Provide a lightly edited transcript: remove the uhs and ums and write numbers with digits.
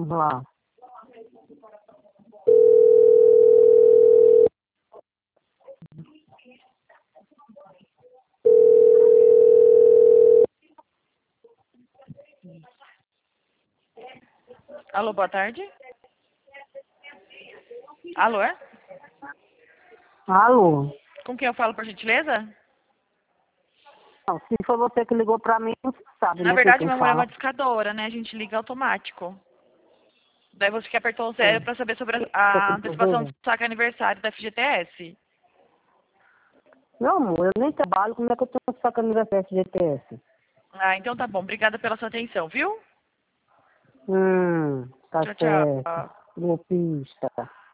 Vamos lá. Alô, boa tarde. Alô, é? Alô? Com quem eu falo, por gentileza? Não, se foi você que ligou pra mim, você sabe, Na né, com verdade, quem meu amor, é uma fala. discadora, né? A gente liga automático. Daí você que apertou o zero pra saber sobre a Você antecipação do quer saque aniversário da FGTS. Meu amor, eu nem trabalho, como é que eu tô sacando aniversário de GTS? Ah, então tá bom. Obrigada pela sua atenção, viu? Tá Tchau, certo. tchau. Golpista.